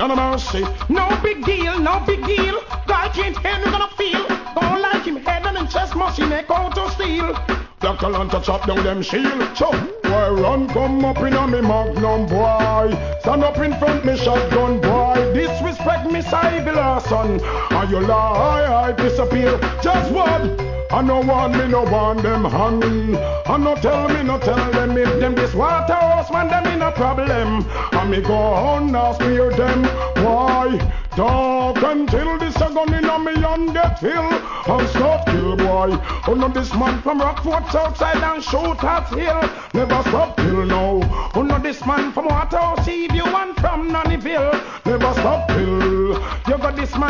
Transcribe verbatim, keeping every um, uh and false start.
none of mercy. No big deal, no big deal. Guy can't hear, we're gonna feel. Don't like him head and chest machine, neck out to steel. Black talent to chop down them shield. Chop, boy, run, come up in a me magnum, boy. Stand up in front me shotgun, boy. Disrespect me, Cybilla, son. And you lie, I disappear. Just what? I no want me, no want them hand. I no tell me, no tell them if them this Waterhouse man, them in a problem. And me go on now spear them. Why? Talk until this a gun in a me and get filled. And start kill, boy. Oh no, this man from Rockfort outside and shoot at hill. Never stop till now. Oh no, this man from Waterhouse, see you one from Nonnyville. Never stop till. You got this man